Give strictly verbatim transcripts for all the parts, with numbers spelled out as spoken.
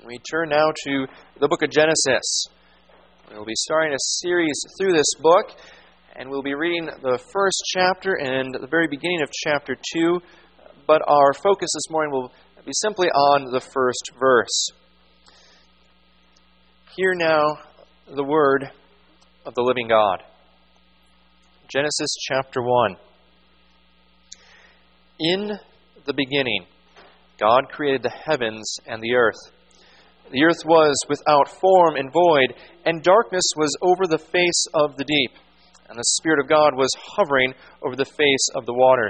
We turn now to the book of Genesis. We'll be starting a series through this book, and we'll be reading the first chapter and the very beginning of chapter two, but our focus this morning will be simply on the first verse. Hear now the word of the living God. Genesis chapter one. In the beginning, God created the heavens and the earth. The earth was without form and void, and darkness was over the face of the deep, and the Spirit of God was hovering over the face of the waters.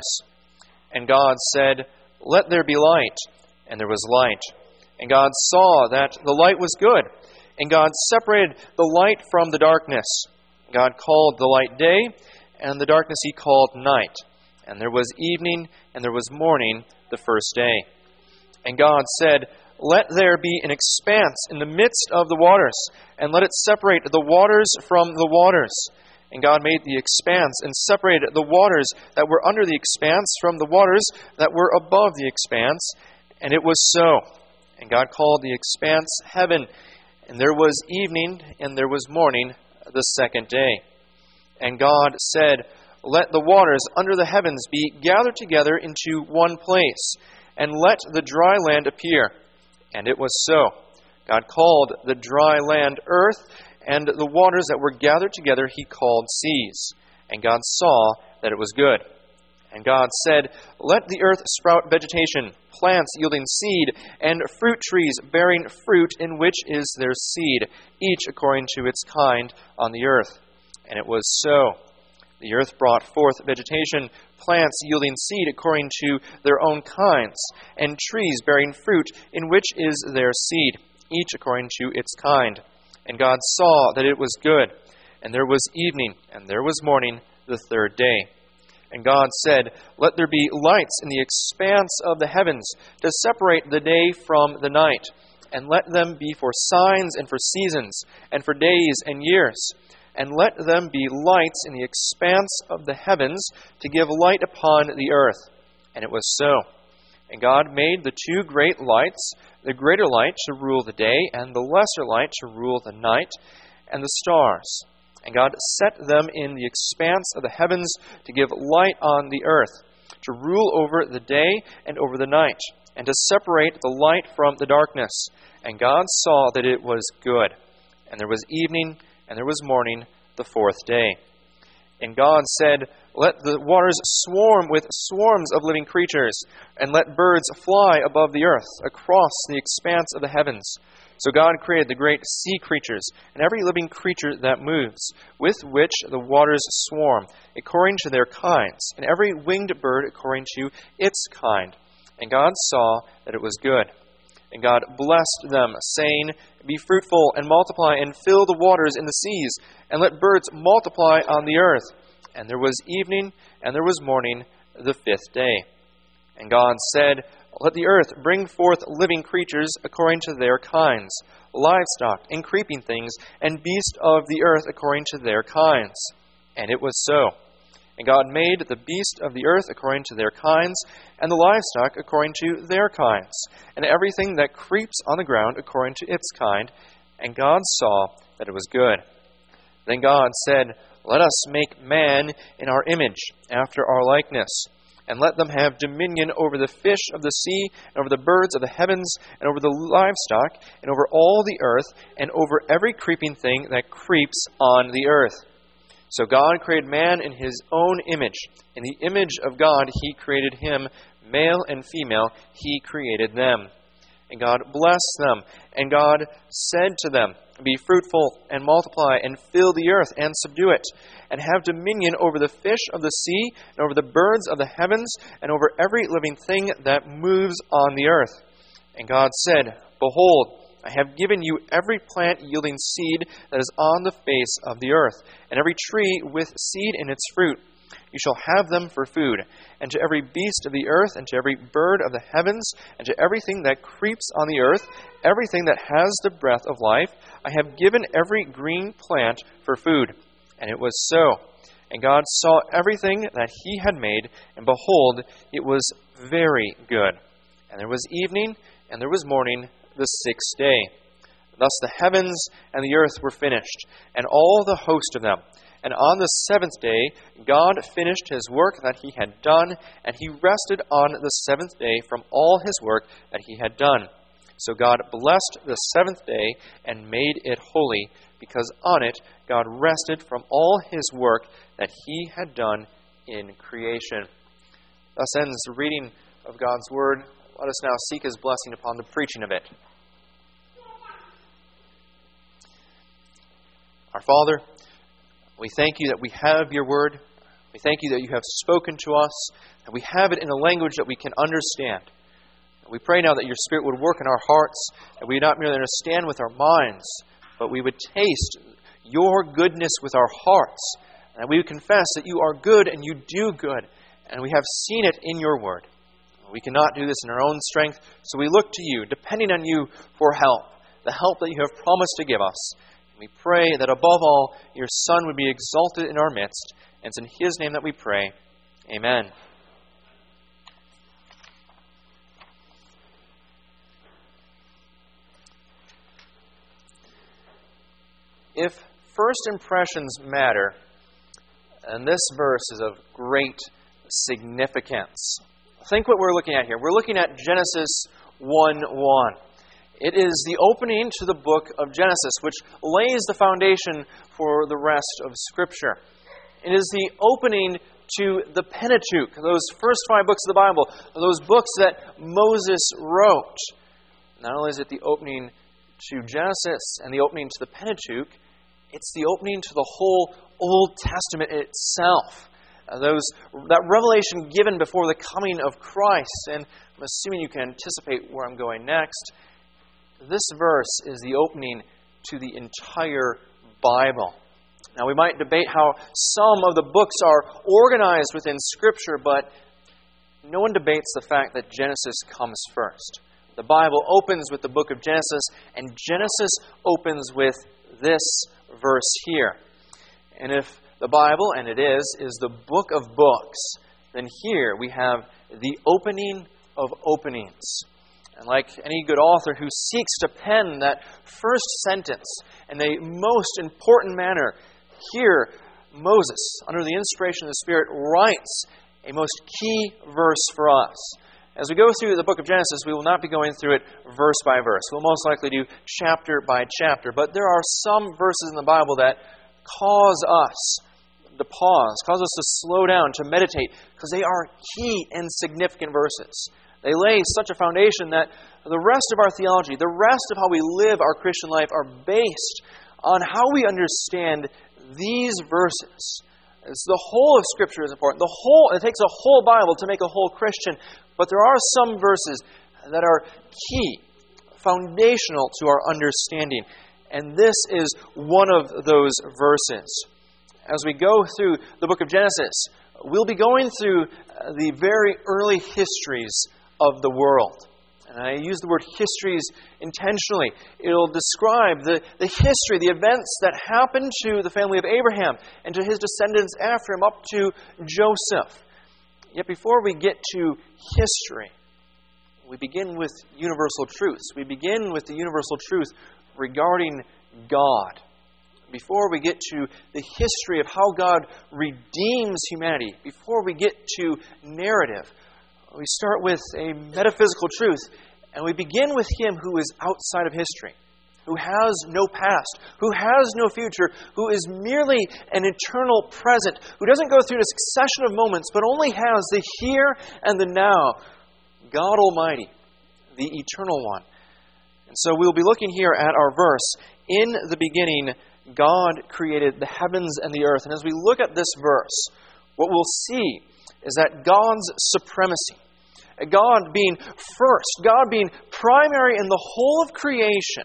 And God said, "Let there be light," and there was light. And God saw that the light was good, and God separated the light from the darkness. God called the light day, and the darkness he called night. And there was evening, and there was morning the first day. And God said, "Let there be an expanse in the midst of the waters, and let it separate the waters from the waters." And God made the expanse and separated the waters that were under the expanse from the waters that were above the expanse. And it was so. And God called the expanse heaven. And there was evening, and there was morning the second day. And God said, "Let the waters under the heavens be gathered together into one place, and let the dry land appear." And it was so. God called the dry land earth, and the waters that were gathered together he called seas. And God saw that it was good. And God said, "Let the earth sprout vegetation, plants yielding seed, and fruit trees bearing fruit in which is their seed, each according to its kind on the earth." And it was so. The earth brought forth vegetation, plants yielding seed according to their own kinds, and trees bearing fruit in which is their seed, each according to its kind. And God saw that it was good. And there was evening, and there was morning the third day. And God said, "Let there be lights in the expanse of the heavens to separate the day from the night, and let them be for signs and for seasons, and for days and years. And let them be lights in the expanse of the heavens to give light upon the earth." And it was so. And God made the two great lights, the greater light to rule the day, and the lesser light to rule the night, and the stars. And God set them in the expanse of the heavens to give light on the earth, to rule over the day and over the night, and to separate the light from the darkness. And God saw that it was good. And there was evening, and there was morning the fourth day. And God said, "Let the waters swarm with swarms of living creatures, and let birds fly above the earth across the expanse of the heavens." So God created the great sea creatures, and every living creature that moves, with which the waters swarm, according to their kinds, and every winged bird according to its kind. And God saw that it was good. And God blessed them, saying, "Be fruitful and multiply, and fill the waters in the seas, and let birds multiply on the earth." And there was evening, and there was morning the fifth day. And God said, "Let the earth bring forth living creatures according to their kinds, livestock and creeping things, and beasts of the earth according to their kinds." And it was so. And God made the beast of the earth according to their kinds, and the livestock according to their kinds, and everything that creeps on the ground according to its kind. And God saw that it was good. Then God said, "Let us make man in our image, after our likeness, and let them have dominion over the fish of the sea, and over the birds of the heavens, and over the livestock, and over all the earth, and over every creeping thing that creeps on the earth." So God created man in his own image. In the image of God he created him, male and female he created them. And God blessed them, and God said to them, "Be fruitful and multiply, and fill the earth and subdue it, and have dominion over the fish of the sea, and over the birds of the heavens, and over every living thing that moves on the earth." And God said, "Behold, I have given you every plant yielding seed that is on the face of the earth, and every tree with seed in its fruit. You shall have them for food. And to every beast of the earth, and to every bird of the heavens, and to everything that creeps on the earth, everything that has the breath of life, I have given every green plant for food." And it was so. And God saw everything that he had made, and behold, it was very good. And there was evening, and there was morning, the sixth day. Thus the heavens and the earth were finished, and all the host of them. And on the seventh day God finished his work that he had done, and he rested on the seventh day from all his work that he had done. So God blessed the seventh day and made it holy, because on it God rested from all his work that he had done in creation. Thus ends the reading of God's word. Let us now seek his blessing upon the preaching of it. Our Father, we thank you that we have your word. We thank you that you have spoken to us, and we have it in a language that we can understand. We pray now that your Spirit would work in our hearts, and we would not merely understand with our minds, but we would taste your goodness with our hearts, and we would confess that you are good and you do good, and we have seen it in your word. We cannot do this in our own strength, so we look to you, depending on you for help, the help that you have promised to give us. And we pray that above all, your Son would be exalted in our midst, and it's in his name that we pray. Amen. If first impressions matter, and this verse is of great significance. Think what we're looking at here. We're looking at Genesis one one. It is the opening to the book of Genesis, which lays the foundation for the rest of Scripture. It is the opening to the Pentateuch, those first five books of the Bible, those books that Moses wrote. Not only is it the opening to Genesis and the opening to the Pentateuch, it's the opening to the whole Old Testament itself. Uh, those that revelation given before the coming of Christ. And I'm assuming you can anticipate where I'm going next. This verse is the opening to the entire Bible. Now, we might debate how some of the books are organized within Scripture, but no one debates the fact that Genesis comes first. The Bible opens with the book of Genesis, and Genesis opens with this verse here. And if the Bible, and it is, is the book of books, then here we have the opening of openings. And like any good author who seeks to pen that first sentence in a most important manner, here Moses, under the inspiration of the Spirit, writes a most key verse for us. As we go through the book of Genesis, we will not be going through it verse by verse. We'll most likely do chapter by chapter. But there are some verses in the Bible that cause us to pause, cause us to slow down, to meditate, because they are key and significant verses. They lay such a foundation that the rest of our theology, the rest of how we live our Christian life, are based on how we understand these verses. It's the whole of Scripture is important. The whole, it takes a whole Bible to make a whole Christian. But there are some verses that are key, foundational to our understanding. And this is one of those verses. As we go through the book of Genesis, we'll be going through the very early histories of the world. And I use the word histories intentionally. It'll describe the, the history, the events that happened to the family of Abraham and to his descendants after him up to Joseph. Yet before we get to history, we begin with universal truths. We begin with the universal truth regarding God. Before we get to the history of how God redeems humanity, before we get to narrative, we start with a metaphysical truth, and we begin with Him who is outside of history, who has no past, who has no future, who is merely an eternal present, who doesn't go through a succession of moments, but only has the here and the now, God Almighty, the Eternal One. And so we'll be looking here at our verse. In the beginning, God created the heavens and the earth. And as we look at this verse, what we'll see is that God's supremacy, God being first, God being primary in the whole of creation,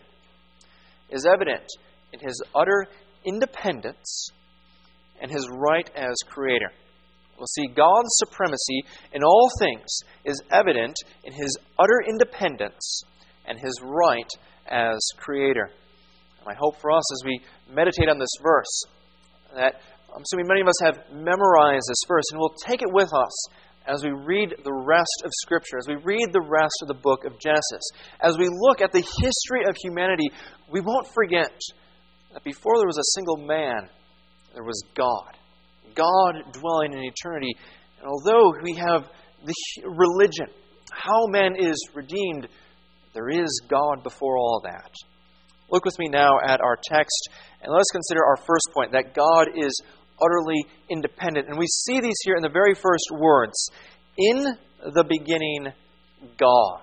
is evident in His utter independence and His right as Creator. We'll see God's supremacy in all things is evident in His utter independence and His right as Creator. My hope for us as we meditate on this verse, that I'm assuming many of us have memorized this verse, and we'll take it with us as we read the rest of Scripture, as we read the rest of the book of Genesis, as we look at the history of humanity, we won't forget that before there was a single man, there was God. God dwelling in eternity. And although we have the religion, how man is redeemed, there is God before all that. Look with me now at our text, and let us consider our first point, that God is utterly independent. And we see these here in the very first words. In the beginning, God.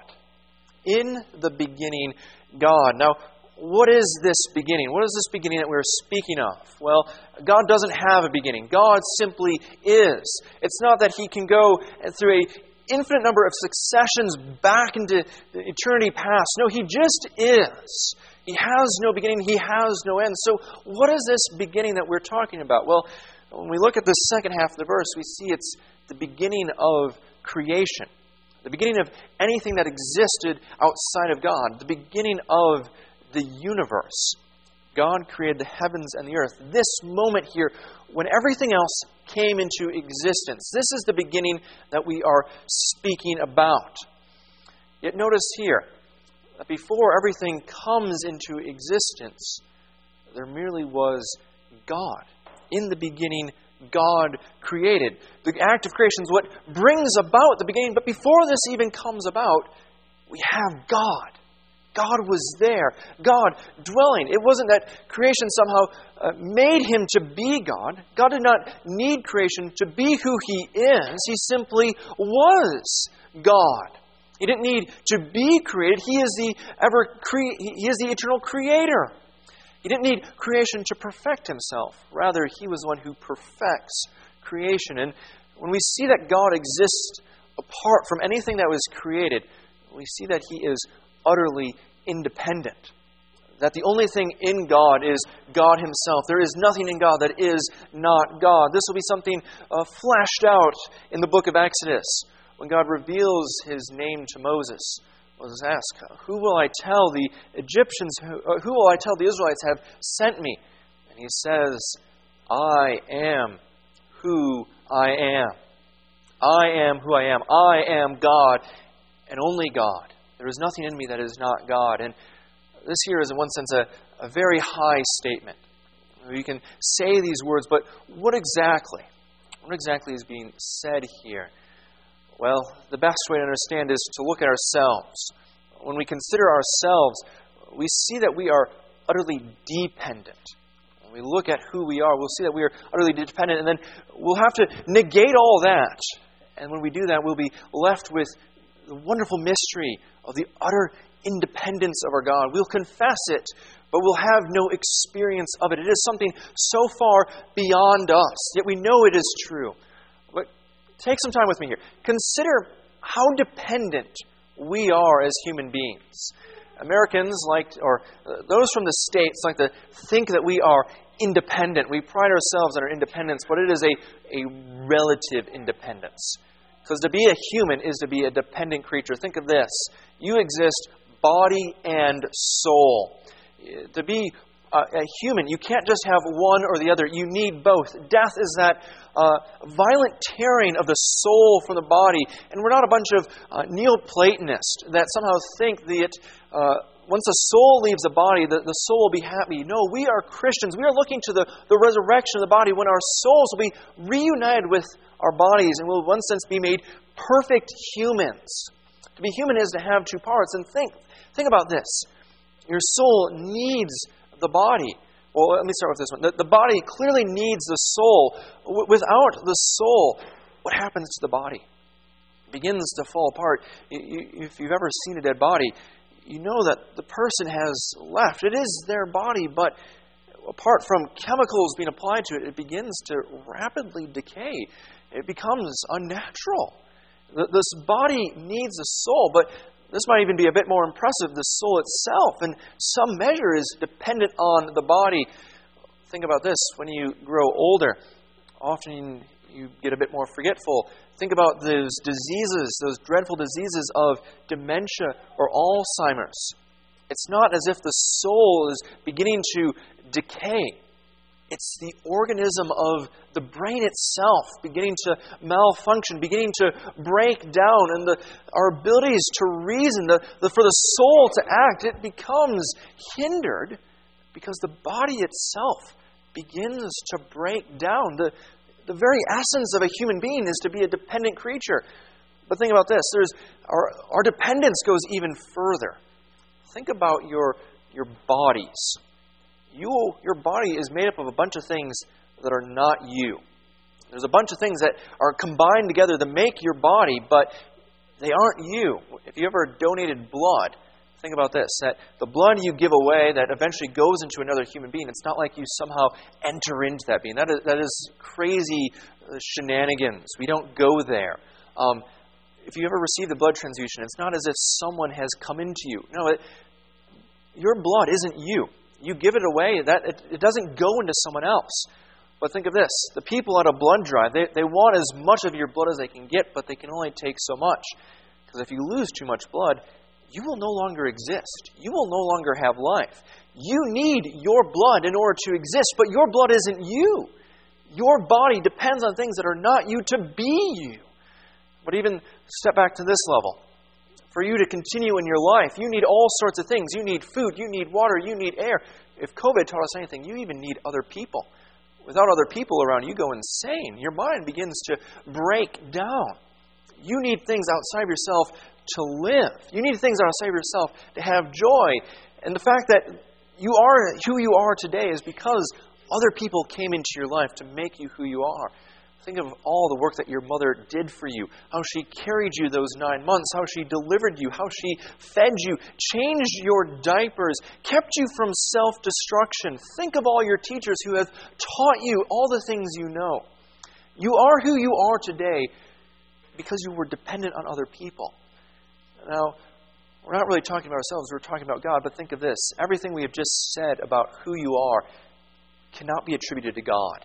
In the beginning, God. Now, what is this beginning? What is this beginning that we're speaking of? Well, God doesn't have a beginning. God simply is. It's not that He can go through an infinite number of successions back into eternity past. No, He just is. He has no beginning. He has no end. So what is this beginning that we're talking about? Well, when we look at the second half of the verse, we see it's the beginning of creation. The beginning of anything that existed outside of God. The beginning of the universe. God created the heavens and the earth. This moment here, when everything else came into existence, this is the beginning that we are speaking about. Yet notice here, that before everything comes into existence, there merely was God. In the beginning, God created. The act of creation is what brings about the beginning. But before this even comes about, we have God. God was there. God dwelling. It wasn't that creation somehow uh, made Him to be God. God did not need creation to be who He is. He simply was God. He didn't need to be created. He is the ever cre- He is the eternal creator. He didn't need creation to perfect Himself. Rather, He was the one who perfects creation. And when we see that God exists apart from anything that was created, we see that He is utterly independent. That the only thing in God is God Himself. There is nothing in God that is not God. This will be something uh, flashed out in the book of Exodus. When God reveals His name to Moses, Moses asks, "Who will I tell the Egyptians, who, uh, who will I tell the Israelites have sent me?" And He says, "I am who I am. I am who I am. I am God and only God. There is nothing in me that is not God." And this here is in one sense a, a very high statement. You can say these words, but what exactly? What exactly is being said here? Well, the best way to understand is to look at ourselves. When we consider ourselves, we see that we are utterly dependent. When we look at who we are, we'll see that we are utterly dependent, and then we'll have to negate all that. And when we do that, we'll be left with the wonderful mystery of the utter independence of our God. We'll confess it, but we'll have no experience of it. It is something so far beyond us, yet we know it is true. But take some time with me here. Consider how dependent we are as human beings. Americans like, or those from the States like to think that we are independent. We pride ourselves on our independence, but it is a, a relative independence. Because to be a human is to be a dependent creature. Think of this. You exist body and soul. To be a, a human, you can't just have one or the other. You need both. Death is that uh, violent tearing of the soul from the body. And we're not a bunch of uh, Neoplatonists that somehow think that uh, once a soul leaves the body, the, the soul will be happy. No, we are Christians. We are looking to the, the resurrection of the body when our souls will be reunited with our bodies and will in one sense be made perfect humans. To be human is to have two parts. And think, think about this. Your soul needs the body. Well, let me start with this one. The, the body clearly needs the soul. W- without the soul, what happens to the body? It begins to fall apart. You, you, if you've ever seen a dead body, you know that the person has left. It is their body, but apart from chemicals being applied to it, it begins to rapidly decay. It becomes unnatural. This body needs a soul, but this might even be a bit more impressive. The soul itself, in some measure, is dependent on the body. Think about this. When you grow older, often you get a bit more forgetful. Think about those diseases, those dreadful diseases of dementia or Alzheimer's. It's not as if the soul is beginning to decay. It's the organism of the brain itself beginning to malfunction, beginning to break down, and the, our abilities to reason, the, the, for the soul to act, it becomes hindered because the body itself begins to break down. The, the very essence of a human being is to be a dependent creature. But think about this. There's our, our dependence goes even further. Think about your, your bodies. You, your body is made up of a bunch of things that are not you. There's a bunch of things that are combined together to make your body, but they aren't you. If you ever donated blood, think about this, that the blood you give away that eventually goes into another human being, it's not like you somehow enter into that being. That is, that is crazy shenanigans. We don't go there. Um, if you ever receive the blood transfusion, it's not as if someone has come into you. No, it, your blood isn't you. You give it away, that it, it doesn't go into someone else. But think of this. The people at a blood drive, they, they want as much of your blood as they can get, but they can only take so much. Because if you lose too much blood, you will no longer exist. You will no longer have life. You need your blood in order to exist, but your blood isn't you. Your body depends on things that are not you to be you. But even step back to this level. For you to continue in your life, you need all sorts of things. You need food, you need water, you need air. If COVID taught us anything, you even need other people. Without other people around, you go insane. Your mind begins to break down. You need things outside of yourself to live. You need things outside of yourself to have joy. And the fact that you are who you are today is because other people came into your life to make you who you are. Think of all the work that your mother did for you, how she carried you those nine months, how she delivered you, how she fed you, changed your diapers, kept you from self-destruction. Think of all your teachers who have taught you all the things you know. You are who you are today because you were dependent on other people. Now, we're not really talking about ourselves, we're talking about God, but think of this. Everything we have just said about who you are cannot be attributed to God.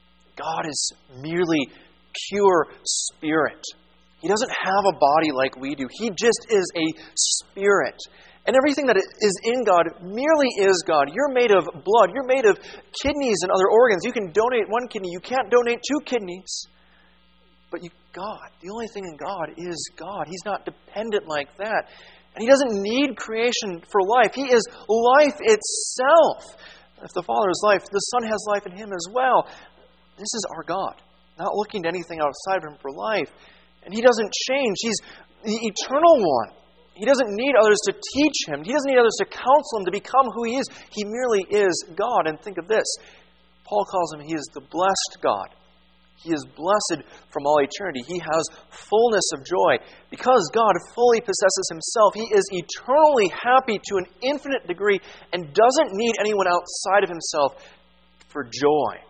God is merely pure spirit. He doesn't have a body like we do. He just is a spirit. And everything that is in God merely is God. You're made of blood. You're made of kidneys and other organs. You can donate one kidney. You can't donate two kidneys. But you, God, the only thing in God is God. He's not dependent like that. And He doesn't need creation for life. He is life itself. If the Father is life, the Son has life in Him as well. This is our God, not looking to anything outside of Him for life. And He doesn't change. He's the eternal one. He doesn't need others to teach Him. He doesn't need others to counsel Him to become who He is. He merely is God. And think of this. Paul calls Him, He is the blessed God. He is blessed from all eternity. He has fullness of joy. Because God fully possesses Himself, He is eternally happy to an infinite degree and doesn't need anyone outside of Himself for joy.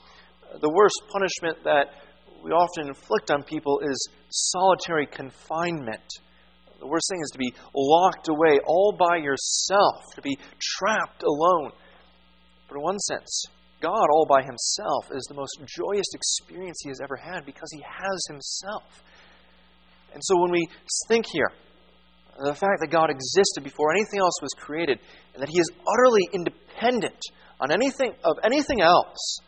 The worst punishment that we often inflict on people is solitary confinement. The worst thing is to be locked away all by yourself, to be trapped alone. But in one sense, God all by Himself is the most joyous experience He has ever had because He has Himself. And so when we think here, the fact that God existed before anything else was created, and that He is utterly independent on anything of anything else,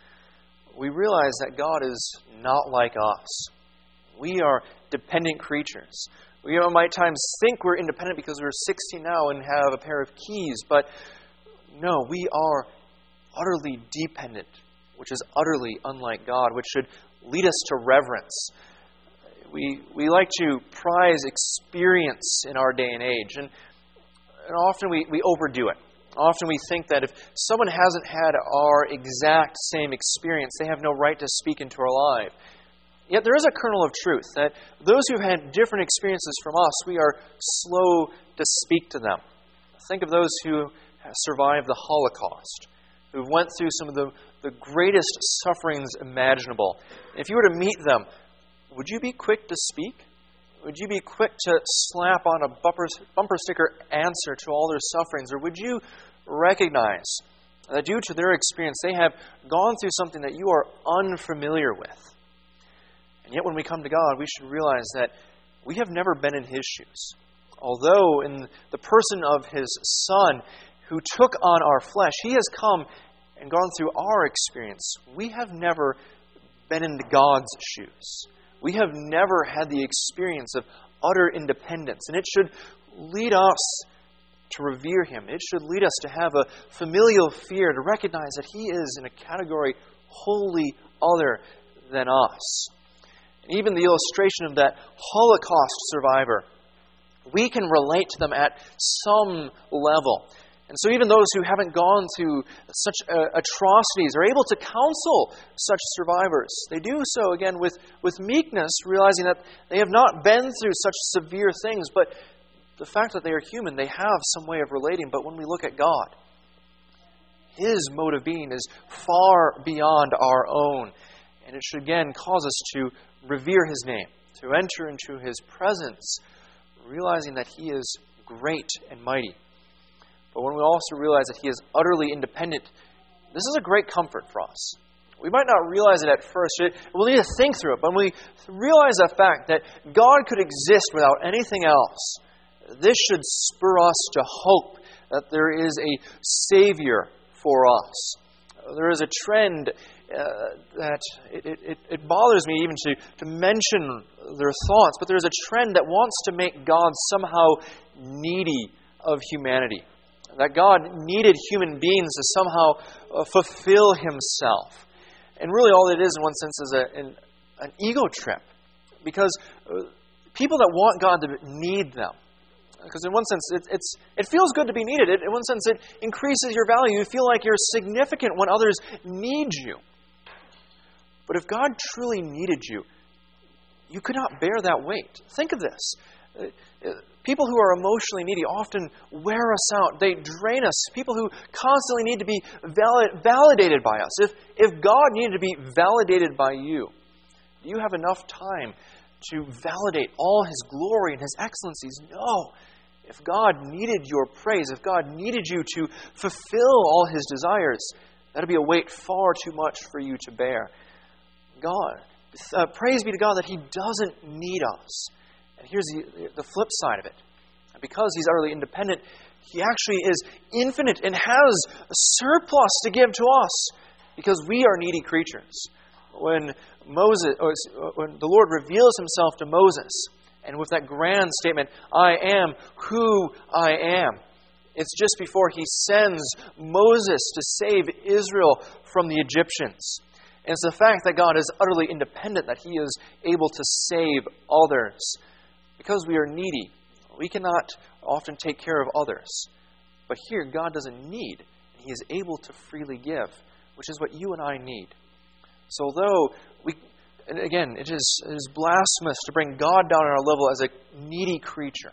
we realize that God is not like us. We are dependent creatures. We might times think we're independent because we're sixty now and have a pair of keys, but no, we are utterly dependent, which is utterly unlike God, which should lead us to reverence. We we like to prize experience in our day and age, and, and often we, we overdo it. Often we think that if someone hasn't had our exact same experience, they have no right to speak into our life. Yet there is a kernel of truth that those who have had different experiences from us, we are slow to speak to them. Think of those who have survived the Holocaust, who went through some of the, the greatest sufferings imaginable. If you were to meet them, would you be quick to speak? Would you be quick to slap on a bumper, bumper sticker answer to all their sufferings? Or would you recognize that due to their experience, they have gone through something that you are unfamiliar with? And yet when we come to God, we should realize that we have never been in His shoes. Although in the person of His Son, who took on our flesh, He has come and gone through our experience, we have never been in God's shoes. We have never had the experience of utter independence. And it should lead us to revere Him. It should lead us to have a familial fear, to recognize that He is in a category wholly other than us. And even the illustration of that Holocaust survivor, we can relate to them at some level. And so even those who haven't gone through such uh, atrocities are able to counsel such survivors. They do so, again, with, with meekness, realizing that they have not been through such severe things, but the fact that they are human, they have some way of relating. But when we look at God, His mode of being is far beyond our own. And it should, again, cause us to revere His name, to enter into His presence, realizing that He is great and mighty. But when we also realize that He is utterly independent, this is a great comfort for us. We might not realize it at first. We'll need to think through it. But when we realize the fact that God could exist without anything else, this should spur us to hope that there is a Savior for us. There is a trend uh, that it, it, it bothers me even to, to mention their thoughts, but there is a trend that wants to make God somehow needy of humanity. That God needed human beings to somehow uh, fulfill Himself. And really all it is in one sense is a, an, an ego trip. Because uh, people that want God to need them, because in one sense it, it's, it feels good to be needed. It, in one sense it increases your value. You feel like you're significant when others need you. But if God truly needed you, you could not bear that weight. Think of this. People who are emotionally needy often wear us out. They drain us. People who constantly need to be valid, validated by us. If, if God needed to be validated by you, do you have enough time to validate all His glory and His excellencies? No. If God needed your praise, if God needed you to fulfill all His desires, that would be a weight far too much for you to bear. God, uh, praise be to God that He doesn't need us. And here's the, the flip side of it. Because He's utterly independent, He actually is infinite and has a surplus to give to us because we are needy creatures. When Moses, or when the Lord reveals Himself to Moses, and with that grand statement, I am who I am, it's just before He sends Moses to save Israel from the Egyptians. And it's the fact that God is utterly independent, that He is able to save others. Because we are needy, we cannot often take care of others. But here, God doesn't need. He is able to freely give, which is what you and I need. So although we, and again, it is, it is blasphemous to bring God down on our level as a needy creature.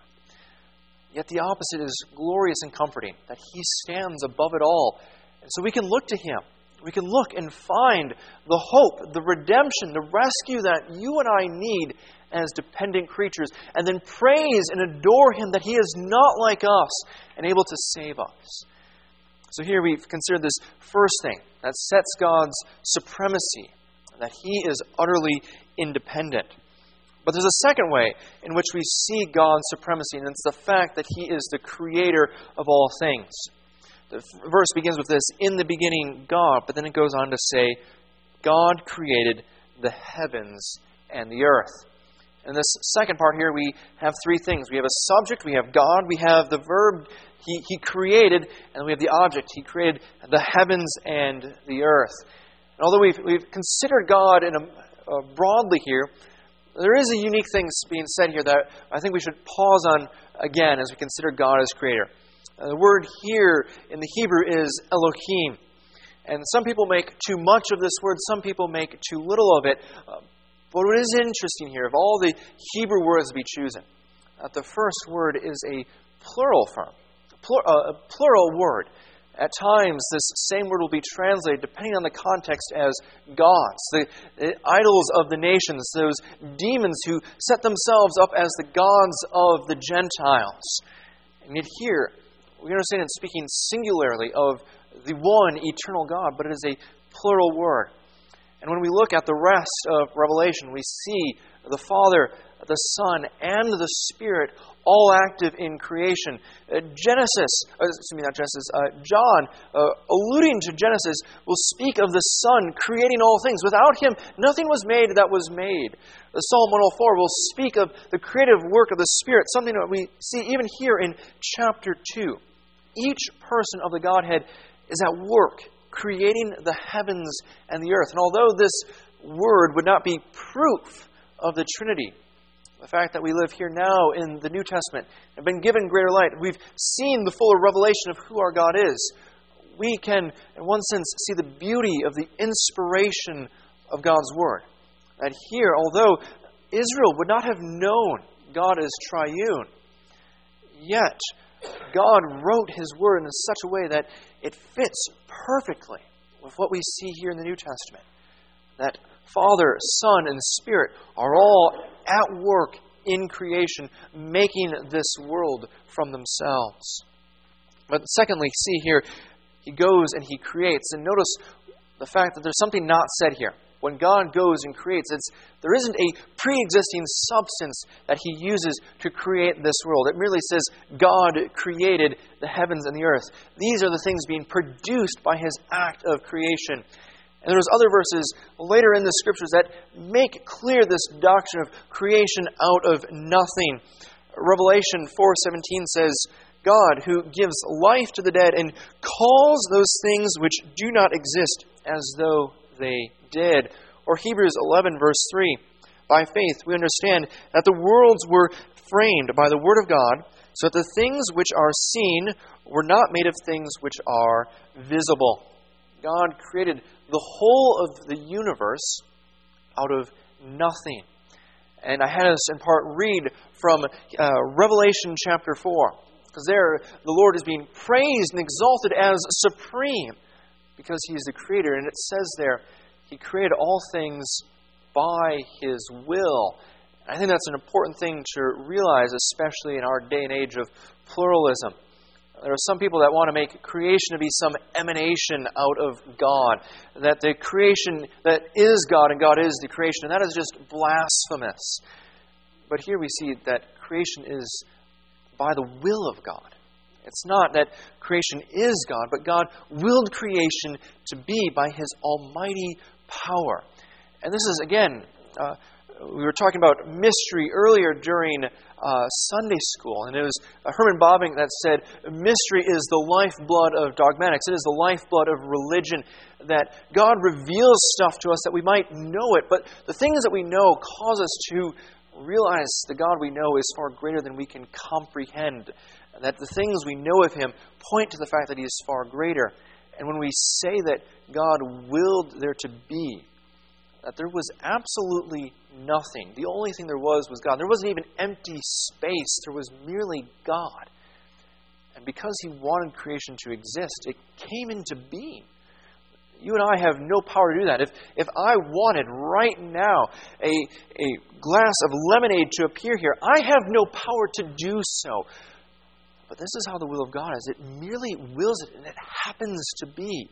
Yet the opposite is glorious and comforting, that He stands above it all. And so we can look to Him. We can look and find the hope, the redemption, the rescue that you and I need as dependent creatures, and then praise and adore Him that He is not like us and able to save us. So here we've considered this first thing that sets God's supremacy, that He is utterly independent. But there's a second way in which we see God's supremacy, and it's the fact that He is the creator of all things. The verse begins with this, in the beginning God, but then it goes on to say, God created the heavens and the earth. In this second part here, we have three things. We have a subject, we have God, we have the verb He, he created, and we have the object. He created the heavens and the earth. And although we've, we've considered God in a, uh, broadly here, there is a unique thing being said here that I think we should pause on again as we consider God as creator. Uh, the word here in the Hebrew is Elohim. And some people make too much of this word, some people make too little of it. Uh, but what is interesting here, of all the Hebrew words to be chosen, that the first word is a plural form, a plural word. At times, this same word will be translated, depending on the context, as gods, the, the idols of the nations, those demons who set themselves up as the gods of the Gentiles. And yet here, we understand it's speaking singularly of the one eternal God, but it is a plural word. And when we look at the rest of Revelation, we see the Father, the Son, and the Spirit all active in creation. Uh, Genesis, uh, excuse me, not Genesis, uh, John, uh, alluding to Genesis, will speak of the Son creating all things. Without Him, nothing was made that was made. Uh, Psalm one oh four will speak of the creative work of the Spirit, something that we see even here in chapter two. Each person of the Godhead is at work, creating the heavens and the earth. And although this word would not be proof of the Trinity, the fact that we live here now in the New Testament, have been given greater light, we've seen the fuller revelation of who our God is, we can, in one sense, see the beauty of the inspiration of God's Word. That here, although Israel would not have known God as triune, yet God wrote His Word in such a way that it fits perfectly with what we see here in the New Testament. That Father, Son, and Spirit are all at work in creation, making this world from themselves. But secondly, see here, He goes and He creates. And notice the fact that there's something not said here. When God goes and creates, it's, there isn't a pre-existing substance that He uses to create this world. It merely says God created the heavens and the earth. These are the things being produced by His act of creation. And there's other verses later in the Scriptures that make clear this doctrine of creation out of nothing. Revelation four seventeen says, God, who gives life to the dead and calls those things which do not exist as though they did. Or Hebrews eleven verse three, by faith we understand that the worlds were framed by the Word of God, so that the things which are seen were not made of things which are visible. God created the whole of the universe out of nothing. And I had us in part read from uh, Revelation chapter four, because there the Lord is being praised and exalted as supreme because He is the Creator. And it says there, He created all things by His will. And I think that's an important thing to realize, especially in our day and age of pluralism. There are some people that want to make creation to be some emanation out of God. That the creation that is God and God is the creation. And that is just blasphemous. But here we see that creation is by the will of God. It's not that creation is God, but God willed creation to be by His almighty power. And this is, again, uh, we were talking about mystery earlier during uh, Sunday school, and it was uh, Herman Bobbing that said, mystery is the lifeblood of dogmatics. It is the lifeblood of religion, that God reveals stuff to us that we might know it, but the things that we know cause us to realize the God we know is far greater than we can comprehend, that the things we know of Him point to the fact that He is far greater. And when we say that God willed there to be, that there was absolutely nothing. The only thing there was was God. There wasn't even empty space. There was merely God. And because He wanted creation to exist, it came into being. You and I have no power to do that. If if I wanted right now a, a glass of lemonade to appear here, I have no power to do so. But this is how the will of God is. It merely wills it, and it happens to be.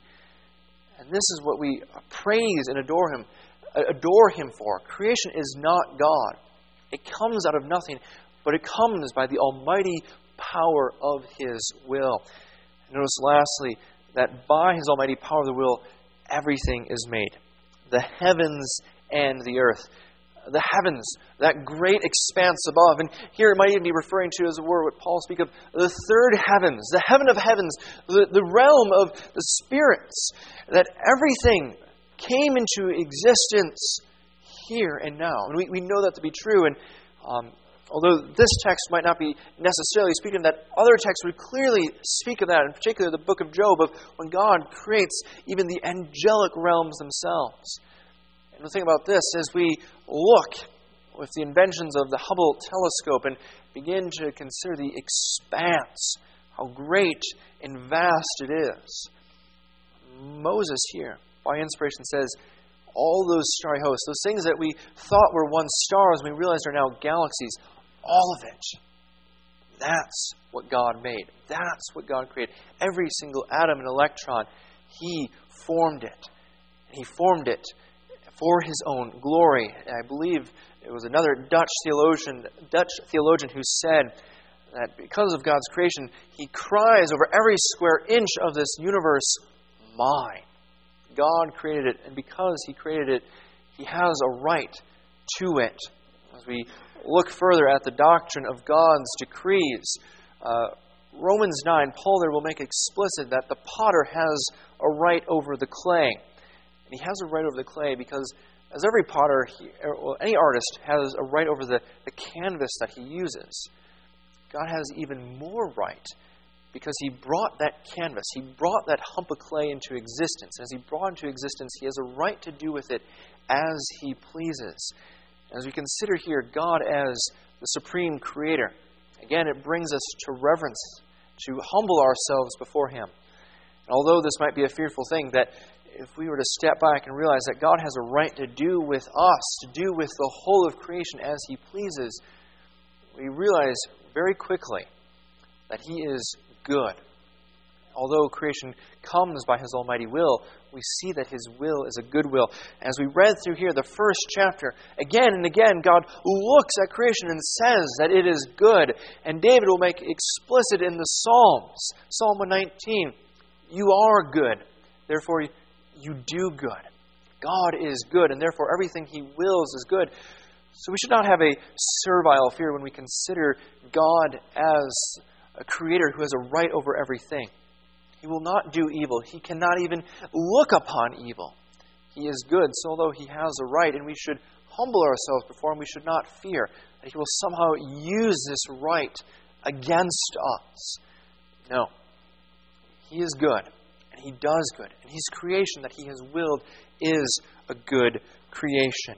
And this is what we praise and adore Him, adore Him for. Creation is not God. It comes out of nothing, but it comes by the almighty power of His will. Notice lastly, that by His almighty power of the will, everything is made. The heavens and the earth. The heavens, that great expanse above. And here it might even be referring to, as it were, what Paul speaks of, the third heavens, the heaven of heavens, the, the realm of the spirits. That everything came into existence here and now. And we, we know that to be true. And um, although this text might not be necessarily speaking of that, other texts would clearly speak of that, in particular the book of Job, of when God creates even the angelic realms themselves. And the thing about this, as we look with the inventions of the Hubble telescope and begin to consider the expanse, how great and vast it is, Moses here, by inspiration, says, all those starry hosts, those things that we thought were once stars, we realize are now galaxies, all of it, that's what God made. That's what God created. Every single atom and electron, He formed it. He formed it for His own glory. And I believe it was another Dutch theologian, Dutch theologian who said that because of God's creation, He cries over every square inch of this universe, mine. God created it, and because He created it, He has a right to it. As we look further at the doctrine of God's decrees, uh, Romans nine, Paul there will make explicit that the potter has a right over the clay. And he has a right over the clay because, as every potter, he, or any artist, has a right over the, the canvas that he uses, God has even more right because He brought that canvas, He brought that hump of clay into existence. And as He brought it into existence, He has a right to do with it as He pleases. As we consider here God as the supreme creator, again, it brings us to reverence, to humble ourselves before Him. And although this might be a fearful thing, that if we were to step back and realize that God has a right to do with us, to do with the whole of creation as He pleases, we realize very quickly that He is good. Although creation comes by His almighty will, we see that His will is a good will. As we read through here the first chapter, again and again, God looks at creation and says that it is good. And David will make explicit in the Psalms, Psalm one nineteen, you are good, therefore you do good. God is good, and therefore everything He wills is good. So we should not have a servile fear when we consider God as a creator who has a right over everything. He will not do evil. He cannot even look upon evil. He is good, so although He has a right, and we should humble ourselves before Him, we should not fear that He will somehow use this right against us. No. He is good, and He does good. And His creation that He has willed is a good creation.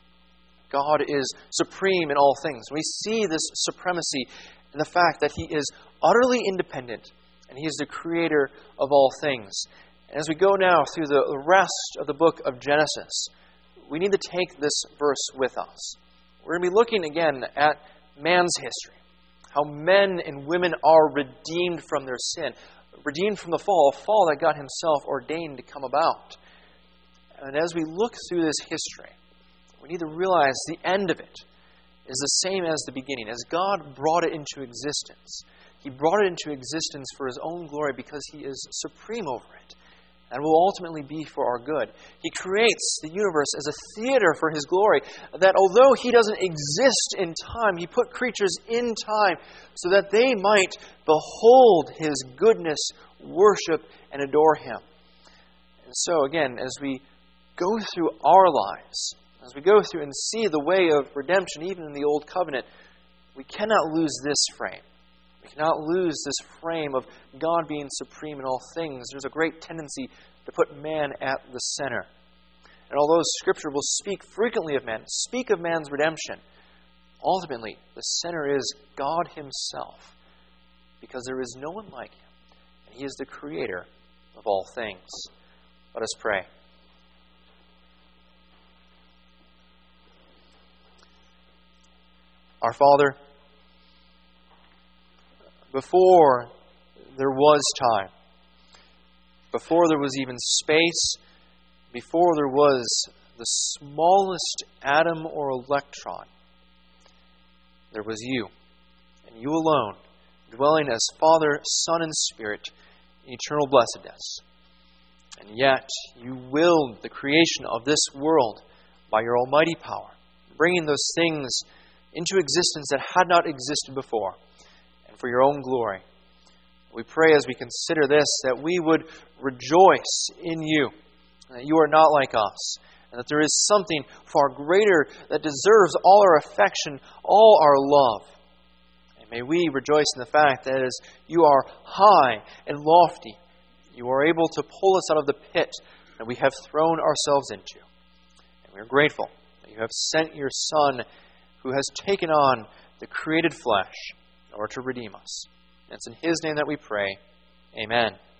God is supreme in all things. We see this supremacy in the fact that He is utterly independent, and He is the creator of all things. And as we go now through the rest of the book of Genesis, we need to take this verse with us. We're going to be looking again at man's history, how men and women are redeemed from their sin, redeemed from the fall, a fall that God Himself ordained to come about. And as we look through this history, we need to realize the end of it is the same as the beginning. As God brought it into existence, He brought it into existence for His own glory because He is supreme over it and will ultimately be for our good. He creates the universe as a theater for His glory, that although He doesn't exist in time, He put creatures in time so that they might behold His goodness, worship, and adore Him. And so again, as we go through our lives, as we go through and see the way of redemption, even in the Old Covenant, we cannot lose this frame. We cannot lose this frame of God being supreme in all things. There's a great tendency to put man at the center. And although Scripture will speak frequently of man, speak of man's redemption, ultimately the center is God Himself, because there is no one like Him, and He is the creator of all things. Let us pray. Our Father, before there was time, before there was even space, before there was the smallest atom or electron, there was You, and You alone, dwelling as Father, Son, and Spirit in eternal blessedness. And yet, You willed the creation of this world by Your almighty power, bringing those things into existence that had not existed before, and for Your own glory. We pray as we consider this that we would rejoice in You, and that You are not like us, and that there is something far greater that deserves all our affection, all our love. And may we rejoice in the fact that as You are high and lofty, You are able to pull us out of the pit that we have thrown ourselves into. And we are grateful that You have sent Your Son, who has taken on the created flesh in order to redeem us. And it's in His name that we pray. Amen.